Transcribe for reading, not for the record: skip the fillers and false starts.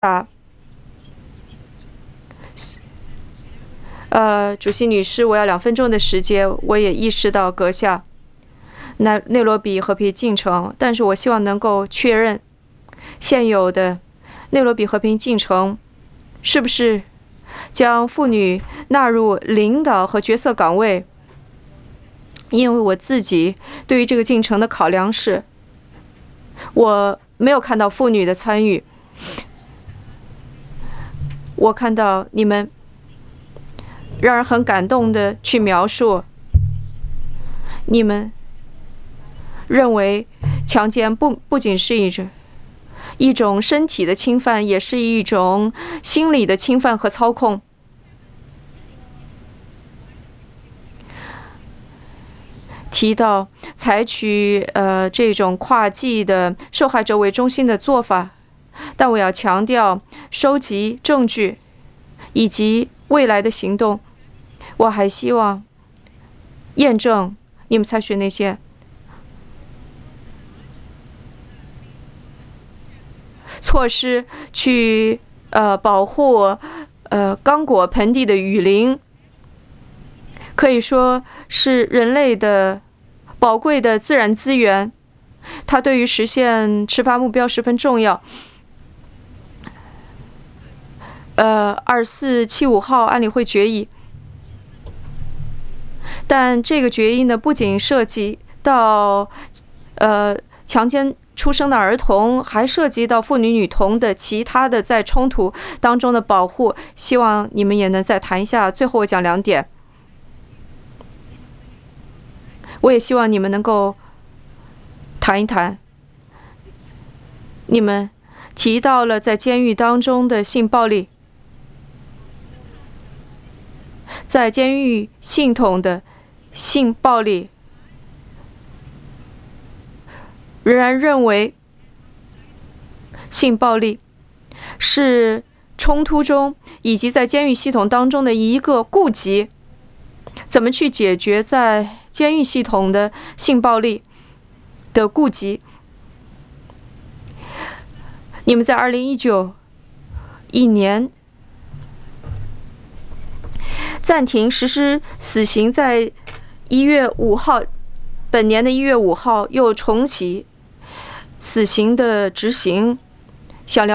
主席女士，我要2分钟的时间。我也意识到阁下内罗毕和平进程，但是我希望能够确认现有的内罗毕和平进程是不是将妇女纳入领导和决策岗位。因为我自己对于这个进程的考量是，我没有看到妇女的参与。我看到你们让人很感动的去描述，你们认为强奸不仅是一种身体的侵犯，也是一种心理的侵犯和操控。提到采取这种跨界的受害者为中心的做法，但我要强调收集证据以及未来的行动。我还希望验证你们采取那些措施去保护刚果盆地的雨林，可以说是人类的宝贵的自然资源，它对于实现持发目标十分重要。2475号安理会决议，但这个决议呢，不仅涉及到强奸出生的儿童，还涉及到妇女女童的其他的在冲突当中的保护。希望你们也能再谈一下。最后我讲2点，我也希望你们能够谈一谈。你们提到了在监狱当中的性暴力，在监狱系统的性暴力，仍然认为性暴力是冲突中以及在监狱系统当中的一个痼疾。怎么去解决在监狱系统的性暴力的痼疾？你们在2019年暂停实施死刑，在本年的1月5号又重启死刑的执行。想了